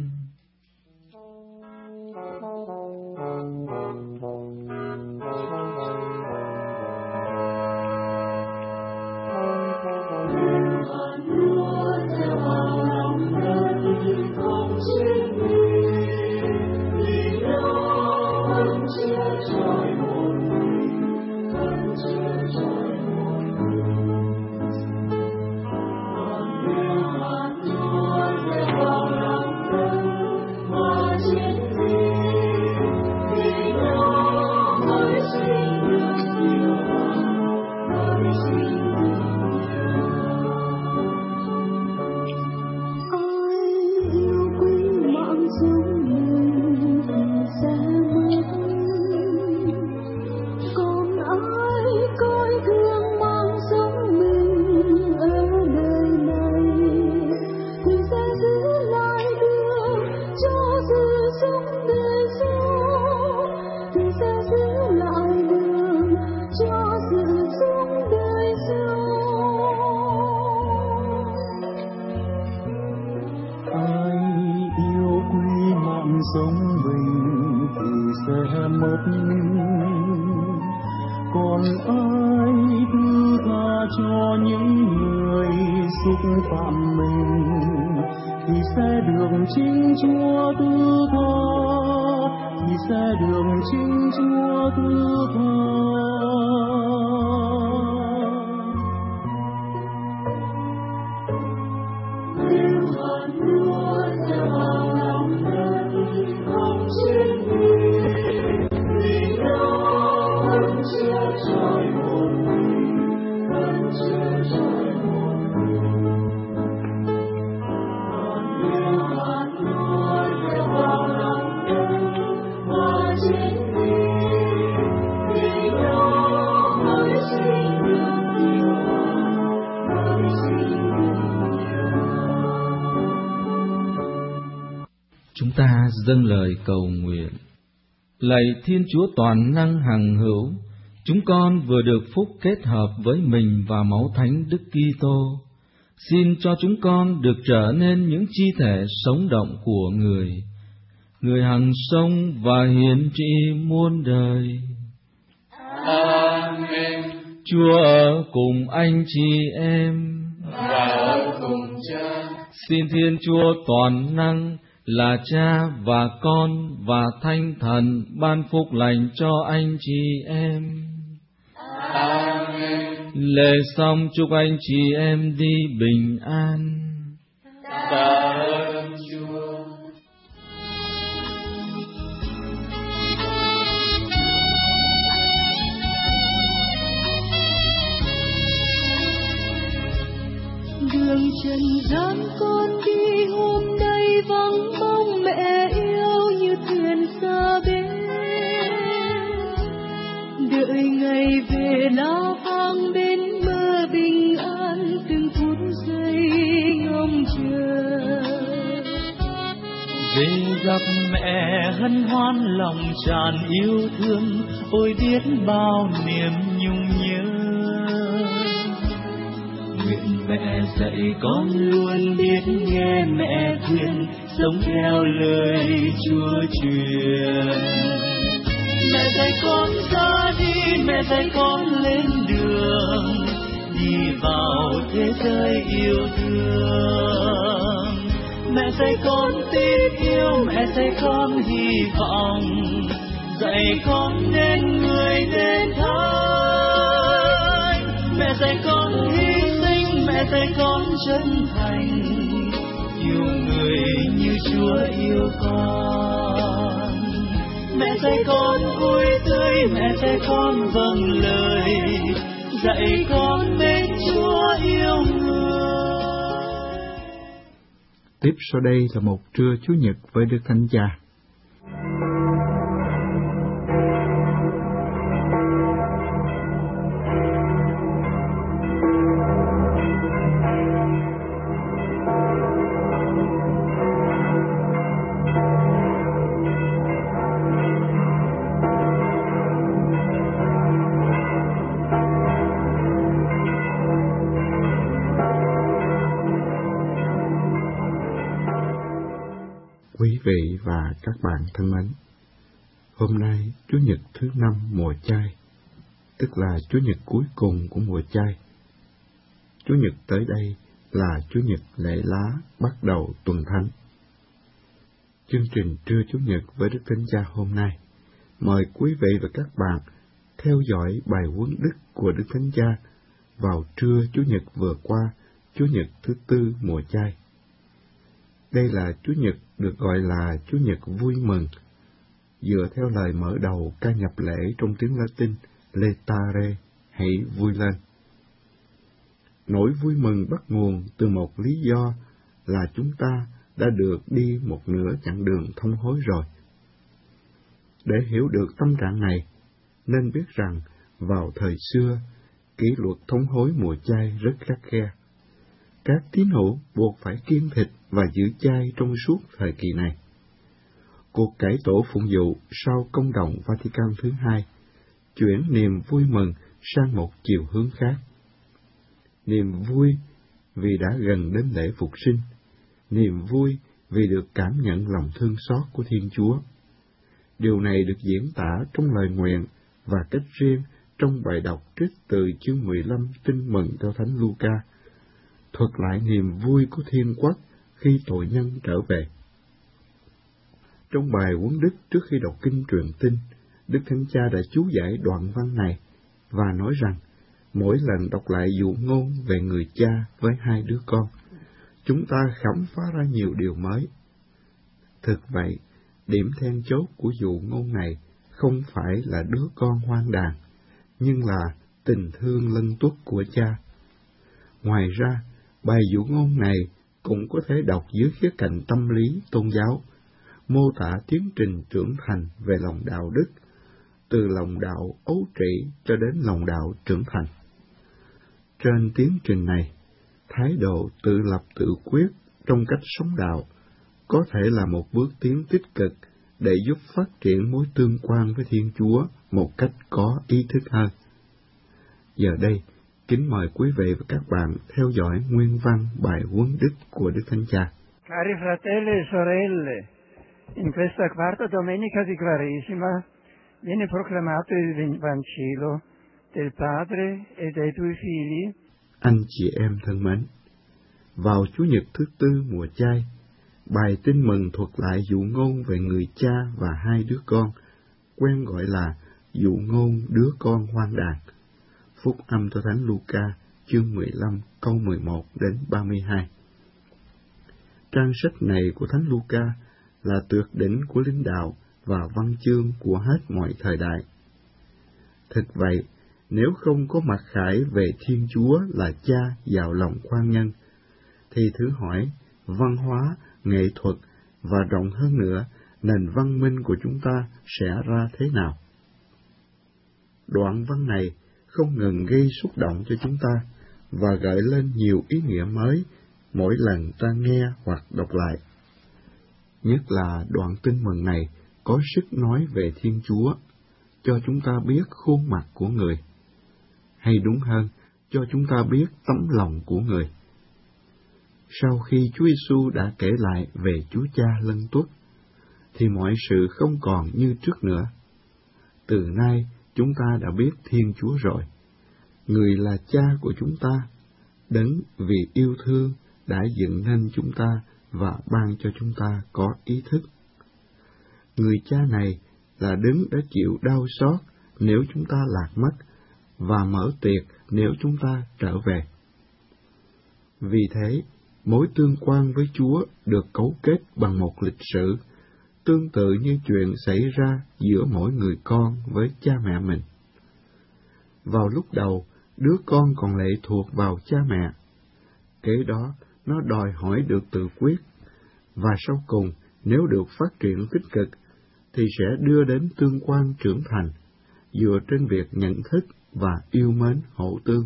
Chúng ta dâng lời cầu nguyện. Lạy Thiên Chúa toàn năng hằng hữu, chúng con vừa được phúc kết hợp với mình và máu thánh Đức Kitô. Xin cho chúng con được trở nên những chi thể sống động của Người, Người hằng sống và hiển trị muôn đời. Amen. Chúa ở cùng anh chị em và ở cùng Cha. Xin Thiên Chúa toàn năng là Cha và Con và Thánh Thần ban phúc lành cho anh chị em. Amen. Lễ xong chúc anh chị em đi bình an. Tạ ơn Chúa. Đường trần gian con đi hôm nay vắng bóng mẹ yêu như thuyền xa bến, đợi ngày về lá vang bên bờ bình an từng phút giây ngóng chờ. Về gặp mẹ hân hoan lòng tràn yêu thương, ôi biết bao niềm nhung nhớ. Nguyện mẹ dạy con luôn biết nghe mẹ khuyên, sống theo lời Chúa truyền. Mẹ dạy con ra đi, mẹ dạy con lên đường, đi vào thế giới yêu thương. Mẹ dạy con tin yêu, mẹ dạy con hy vọng, dạy con nên người nên thánh. Mẹ dạy con hy sinh, mẹ dạy con chân thành, yêu người như Chúa yêu con. Mẹ dạy con vui tươi, mẹ dạy con vâng lời, dạy con bên Chúa yêu người. Tiếp sau đây là một trưa Chủ nhật với Đức Thánh Cha. Quý vị và các bạn thân mến, hôm nay Chủ nhật thứ năm mùa chay, tức là Chủ nhật cuối cùng của mùa chay. Chủ nhật tới đây là Chủ nhật lễ lá bắt đầu tuần thánh. Chương trình trưa Chủ nhật với Đức Thánh Cha hôm nay, mời quý vị và các bạn theo dõi bài huấn đức của Đức Thánh Cha vào trưa Chủ nhật vừa qua, Chủ nhật thứ tư mùa chay. Đây là Chủ nhật được gọi là Chủ nhật vui mừng, dựa theo lời mở đầu ca nhập lễ trong tiếng Latin Laetare, hãy vui lên. Nỗi vui mừng bắt nguồn từ một lý do là chúng ta đã được đi một nửa chặng đường thông hối rồi. Để hiểu được tâm trạng này, nên biết rằng vào thời xưa, kỷ luật thông hối mùa chay rất khắt khe. Các tín hữu buộc phải kiêng thịt và giữ chay trong suốt thời kỳ này. Cuộc cải tổ phụng vụ sau công đồng Vatican thứ hai chuyển niềm vui mừng sang một chiều hướng khác. Niềm vui vì đã gần đến lễ phục sinh, niềm vui vì được cảm nhận lòng thương xót của Thiên Chúa. Điều này được diễn tả trong lời nguyện và cách riêng trong bài đọc trích từ chương mười lăm Tin mừng theo Thánh Luca, thuật lại niềm vui của Thiên Quốc khi tội nhân trở về. Trong bài huấn đức trước khi đọc kinh truyền tin, Đức Thánh Cha đã chú giải đoạn văn này và nói rằng mỗi lần đọc lại dụ ngôn về người cha với hai đứa con, chúng ta khám phá ra nhiều điều mới. Thực vậy, điểm then chốt của dụ ngôn này không phải là đứa con hoang đàn, nhưng là tình thương lân tuất của cha. Ngoài ra, bài dụ ngôn này cũng có thể đọc dưới khía cạnh tâm lý tôn giáo, mô tả tiến trình trưởng thành về lòng đạo đức, từ lòng đạo ấu trĩ cho đến lòng đạo trưởng thành. Trên tiến trình này, thái độ tự lập tự quyết trong cách sống đạo có thể là một bước tiến tích cực để giúp phát triển mối tương quan với Thiên Chúa một cách có ý thức hơn. Giờ đây, kính mời quý vị và các bạn theo dõi nguyên văn bài huấn đức của Đức Thánh Cha. Cari fratelli e sorelle, in questa quarta domenica di Quaresima viene proclamato il Vangelo del Padre e dei due figli. Anh chị em thân mến, vào Chủ nhật thứ tư mùa chay, bài tin mừng thuật lại dụ ngôn về người cha và hai đứa con, quen gọi là dụ ngôn đứa con hoang đàn, Phúc âm theo Thánh Luca, chương mười lăm, câu mười một đến ba mươi hai. Trang sách này của Thánh Luca là tuyệt đỉnh của linh đạo và văn chương của hết mọi thời đại. Thực vậy, nếu không có mặc khải về Thiên Chúa là Cha vào lòng khoan nhân, thì thử hỏi văn hóa, nghệ thuật và rộng hơn nữa, nền văn minh của chúng ta sẽ ra thế nào? Đoạn văn này không ngừng gây xúc động cho chúng ta và gợi lên nhiều ý nghĩa mới mỗi lần ta nghe hoặc đọc lại. Nhất là đoạn tin mừng này có sức nói về Thiên Chúa, cho chúng ta biết khuôn mặt của người, hay đúng hơn, cho chúng ta biết tấm lòng của người. Sau khi Chúa Giêsu đã kể lại về Chúa Cha lân tuất, thì mọi sự không còn như trước nữa. Từ nay chúng ta đã biết Thiên Chúa rồi. Người là Cha của chúng ta, Đấng vì yêu thương đã dựng nên chúng ta và ban cho chúng ta có ý thức. Người Cha này là Đấng đã chịu đau xót nếu chúng ta lạc mất và mở tiệc nếu chúng ta trở về. Vì thế, mối tương quan với Chúa được cấu kết bằng một lịch sử, tương tự như chuyện xảy ra giữa mỗi người con với cha mẹ mình. Vào lúc đầu, đứa con còn lệ thuộc vào cha mẹ. Kế đó, nó đòi hỏi được tự quyết, và sau cùng, nếu được phát triển tích cực, thì sẽ đưa đến tương quan trưởng thành, dựa trên việc nhận thức và yêu mến hậu tương.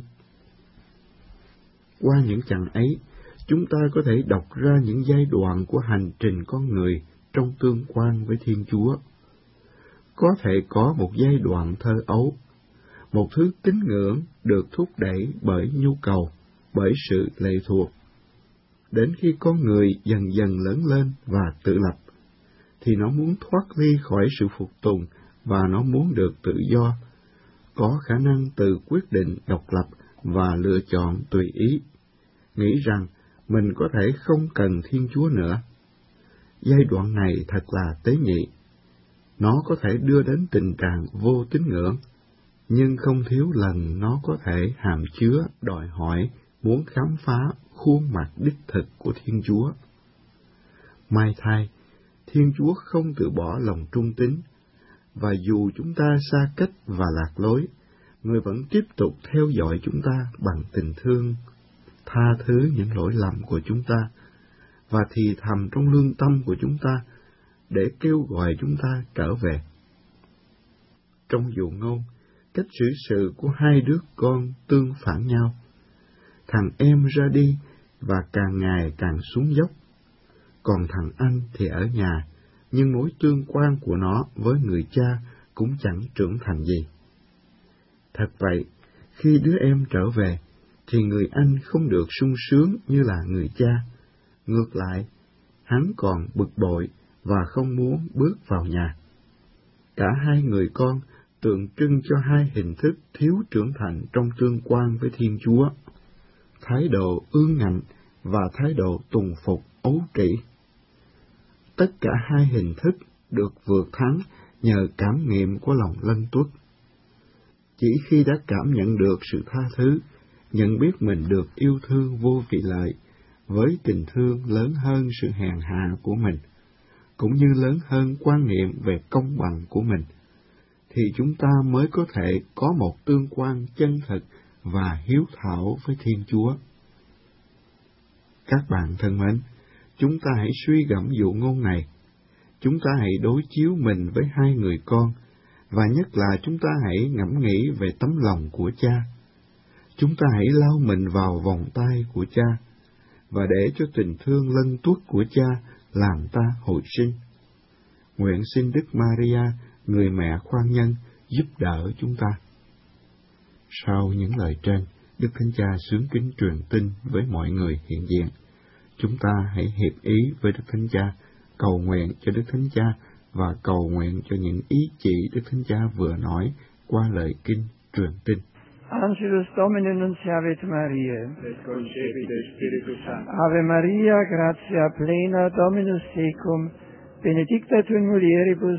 Qua những chặng ấy, chúng ta có thể đọc ra những giai đoạn của hành trình con người trong tương quan với Thiên Chúa. Có thể có một giai đoạn thơ ấu, một thứ tín ngưỡng được thúc đẩy bởi nhu cầu, bởi sự lệ thuộc. Đến khi con người dần dần lớn lên và tự lập, thì nó muốn thoát ly khỏi sự phục tùng và nó muốn được tự do, có khả năng tự quyết định độc lập và lựa chọn tùy ý, nghĩ rằng mình có thể không cần Thiên Chúa nữa. Giai đoạn này thật là tế nhị. Nó có thể đưa đến tình trạng vô tín ngưỡng, nhưng không thiếu lần nó có thể hàm chứa đòi hỏi muốn khám phá khuôn mặt đích thực của Thiên Chúa. May thay, Thiên Chúa không từ bỏ lòng trung tín, và dù chúng ta xa cách và lạc lối, Người vẫn tiếp tục theo dõi chúng ta bằng tình thương, tha thứ những lỗi lầm của chúng ta, và thì thầm trong lương tâm của chúng ta để kêu gọi chúng ta trở về. Trong dụ ngôn, cách xử sự của hai đứa con tương phản nhau. Thằng em ra đi và càng ngày càng xuống dốc, còn thằng anh thì ở nhà, nhưng mối tương quan của nó với người cha cũng chẳng trưởng thành gì. Thật vậy, khi đứa em trở về, thì người anh không được sung sướng như là người cha. Ngược lại, hắn còn bực bội và không muốn bước vào nhà. Cả hai người con tượng trưng cho hai hình thức thiếu trưởng thành trong tương quan với Thiên Chúa: thái độ ương ngạnh và thái độ tùng phục ấu trĩ. Tất cả hai hình thức được vượt thắng nhờ cảm nghiệm của lòng lân tuất. Chỉ khi đã cảm nhận được sự tha thứ, nhận biết mình được yêu thương vô vị lợi, với tình thương lớn hơn sự hèn hạ của mình, cũng như lớn hơn quan niệm về công bằng của mình, thì chúng ta mới có thể có một tương quan chân thực và hiếu thảo với Thiên Chúa. Các bạn thân mến, chúng ta hãy suy gẫm dụ ngôn này. Chúng ta hãy đối chiếu mình với hai người con, và nhất là chúng ta hãy ngẫm nghĩ về tấm lòng của Cha. Chúng ta hãy lao mình vào vòng tay của Cha, và để cho tình thương lân tuất của Cha làm ta hồi sinh. Nguyện xin Đức Maria, người mẹ khoan nhân, giúp đỡ chúng ta. Sau những lời trên, Đức Thánh Cha xướng kính truyền tin với mọi người hiện diện. Chúng ta hãy hiệp ý với Đức Thánh Cha, cầu nguyện cho Đức Thánh Cha và cầu nguyện cho những ý chỉ Đức Thánh Cha vừa nói qua lời kinh truyền tin. Angelus Domini nunciavit Mariae, et concepite Spiritus Sancto. Ave Maria, gratia plena, Dominus tecum, benedicta tu in mulieribus,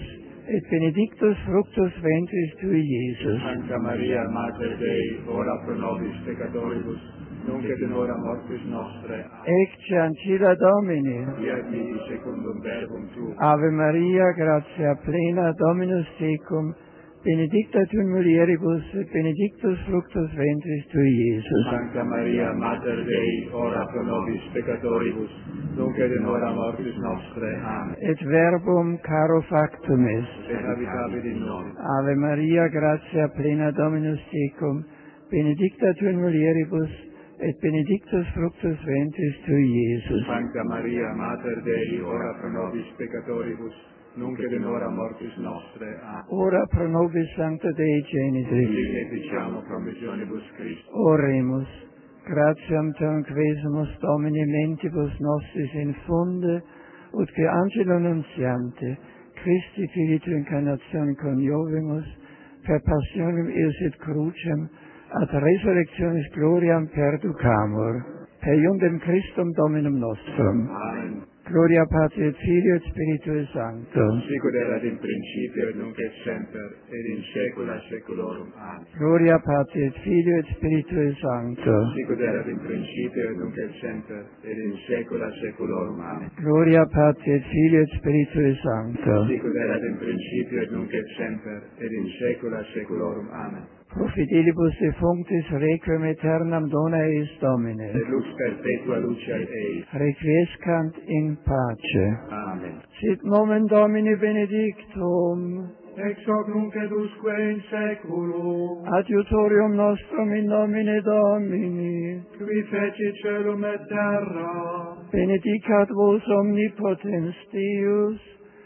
et benedictus fructus ventris tui, Iesus. Sancta Maria, Mater Dei, ora pro nobis peccatoribus, nunc et in hora mortis nostre. Ecce ancilla Domini. Fiat mi secundum verbum tuum. Ave Maria, gratia plena, Dominus tecum, benedicta tu in mulieribus, et benedictus fructus ventris tui, Iesus. Sancta Maria, Mater Dei, ora pro nobis peccatoribus, nunc et in hora mortis nostre. Amen. Et verbum caro factum est. Et habitabit in nobis. Ave Maria, gratia plena, Dominus tecum, benedicta tu in mulieribus, et benedictus fructus ventris tui, Iesus. Sancta Maria, Mater Dei, ora pro nobis peccatoribus, nunc et in hora mortis nostre. Amen. Ora pro nobis Sancta Dei Genitris. Sic et diciamo promissionibus Christi. Oremus. Gratiam te quesumus Domini mentibus nostris infunde, ut que angelo nuntiante, Christi Filii tu incarnatione coniovimus, per passionem eus et crucem, ad resurrectionis gloriam perducamur. Per iundem Christum Dominum nostrum. Amen. Gloria Patri et Filio et Spiritui Sancto. Sicut erat in principio et nunc et semper et in saecula saeculorum. Amen. Gloria Patri et Filio et Spiritui Sancto. Sicut erat in principio et nunc et semper et in saecula saeculorum. Amen. Gloria Patri et Filio et Spiritui Sancto. Sicut erat in principio et nunc et semper et in saecula saeculorum. Amen. Pro fidelibus defunctis requiem aeternam dona eis Domine. Et lux perpetua luceat eis. Requiescant in pace. Amen. Sit nomen Domini benedictum. Ex hoc nunc et usque in saeculum. Adiutorium nostrum in nomine Domini. Qui fecit caelum et terra. Benedicat vos omnipotens Deus,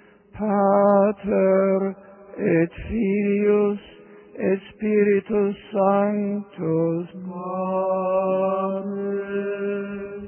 Pater et Filius et Spiritus Sanctus. Amen.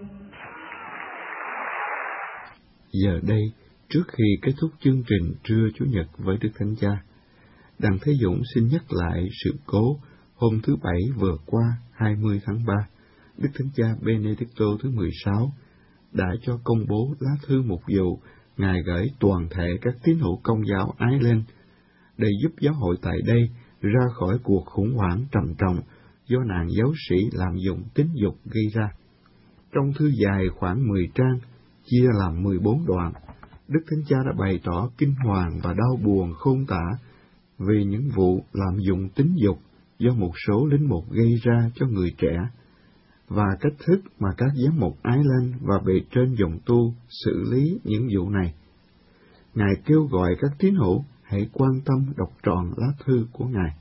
Giờ đây, trước khi kết thúc chương trình trưa Chủ nhật với Đức Thánh Cha, Đặng Thế Dũng xin nhắc lại sự cố hôm thứ Bảy vừa qua, hai mươi tháng ba, Đức Thánh Cha Benedicto thứ mười sáu đã cho công bố lá thư mục vụ Ngài gửi toàn thể các tín hữu Công giáo Ireland để giúp giáo hội tại đây ra khỏi cuộc khủng hoảng trầm trọng do nạn giáo sĩ lạm dụng tính dục gây ra. Trong thư dài khoảng mười trang, chia làm mười bốn đoạn, Đức Thánh Cha đã bày tỏ kinh hoàng và đau buồn khôn tả vì những vụ lạm dụng tính dục do một số linh mục gây ra cho người trẻ, và cách thức mà các giám mục Ireland và bề trên dòng tu xử lý những vụ này. Ngài kêu gọi các tín hữu hãy quan tâm đọc trọn lá thư của Ngài.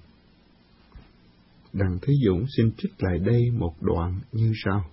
Đặng Thế Dũng xin trích lại đây một đoạn như sau.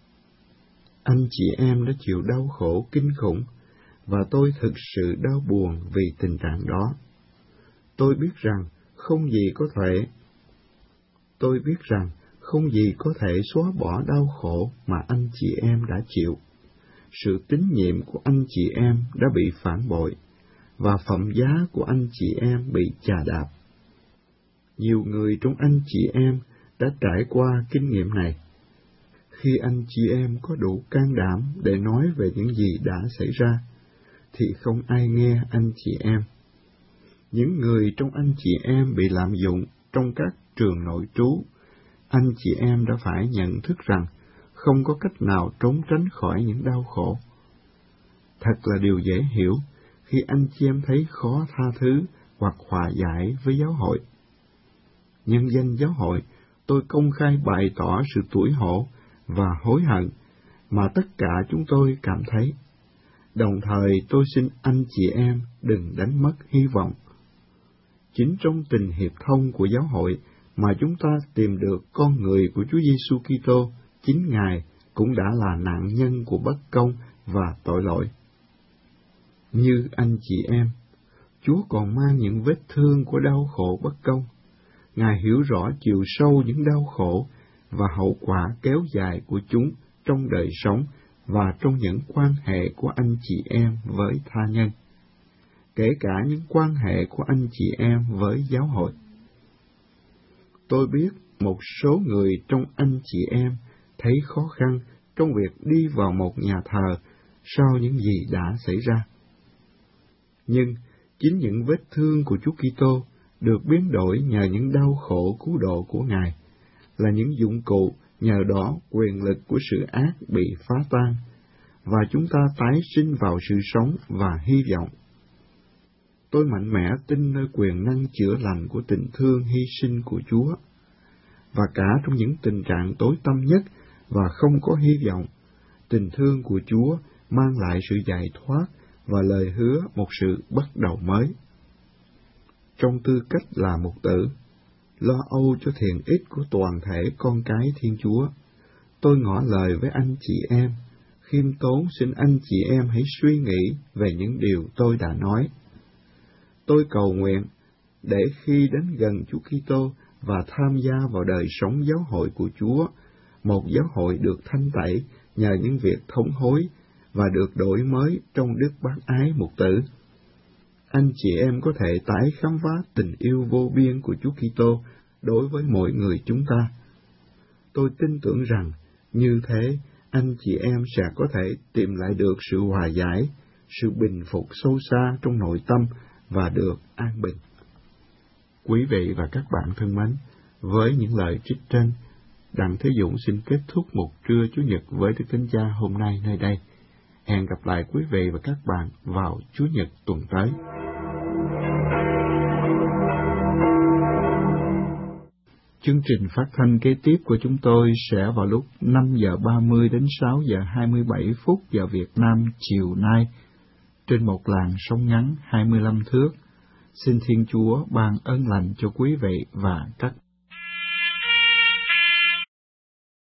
Anh chị em đã chịu đau khổ kinh khủng, và tôi thực sự đau buồn vì tình trạng đó. Tôi biết rằng không gì có thể Tôi biết rằng không gì có thể xóa bỏ đau khổ mà anh chị em đã chịu. Sự tín nhiệm của anh chị em đã bị phản bội, và phẩm giá của anh chị em bị chà đạp. Nhiều người trong anh chị em đã trải qua kinh nghiệm này. Khi anh chị em có đủ can đảm để nói về những gì đã xảy ra, thì không ai nghe anh chị em. Những người trong anh chị em bị lạm dụng trong các trường nội trú, anh chị em đã phải nhận thức rằng không có cách nào trốn tránh khỏi những đau khổ. Thật là điều dễ hiểu khi anh chị em thấy khó tha thứ hoặc hòa giải với giáo hội. Nhân danh giáo hội, tôi công khai bày tỏ sự tủi hổ và hối hận mà tất cả chúng tôi cảm thấy. Đồng thời tôi xin anh chị em đừng đánh mất hy vọng. Chính trong tình hiệp thông của giáo hội mà chúng ta tìm được con người của Chúa Giêsu Kitô, chính Ngài cũng đã là nạn nhân của bất công và tội lỗi. Như anh chị em, Chúa còn mang những vết thương của đau khổ bất công. Ngài hiểu rõ chiều sâu những đau khổ và hậu quả kéo dài của chúng trong đời sống và trong những quan hệ của anh chị em với tha nhân, kể cả những quan hệ của anh chị em với giáo hội. Tôi biết một số người trong anh chị em thấy khó khăn trong việc đi vào một nhà thờ sau những gì đã xảy ra. Nhưng Chính những vết thương của Chúa Kitô được biến đổi nhờ những đau khổ cứu độ của Ngài, là những dụng cụ nhờ đó quyền lực của sự ác bị phá tan, và chúng ta tái sinh vào sự sống và hy vọng. Tôi mạnh mẽ tin nơi quyền năng chữa lành của tình thương hy sinh của Chúa, và cả trong những tình trạng tối tăm nhất và không có hy vọng, tình thương của Chúa mang lại sự giải thoát và lời hứa một sự bắt đầu mới. Trong tư cách là mục tử, lo âu cho thiện ích của toàn thể con cái Thiên Chúa, tôi ngỏ lời với anh chị em, khiêm tốn xin anh chị em hãy suy nghĩ về những điều tôi đã nói. Tôi cầu nguyện để khi đến gần Chúa Kitô và tham gia vào đời sống giáo hội của Chúa, một giáo hội được thanh tẩy nhờ những việc thống hối và được đổi mới trong đức bác ái mục tử, anh chị em có thể tái khám phá tình yêu vô biên của Chúa Kitô đối với mỗi người chúng ta. Tôi tin tưởng rằng như thế, anh chị em sẽ có thể tìm lại được sự hòa giải, sự bình phục sâu xa trong nội tâm và được an bình. Quý vị và các bạn thân mến, với những lời trích trên, Đặng Thế Dũng xin kết thúc một trưa Chủ nhật với Đức Thánh Cha hôm nay nơi đây. Hẹn gặp lại quý vị và các bạn vào Chủ nhật tuần tới. Chương trình phát thanh kế tiếp của chúng tôi sẽ vào lúc năm giờ ba mươi đến sáu giờ hai mươi bảy phút giờ Việt Nam chiều nay, trên một làn sóng ngắn hai mươi lăm thước. Xin Thiên Chúa ban ơn lành cho quý vị và các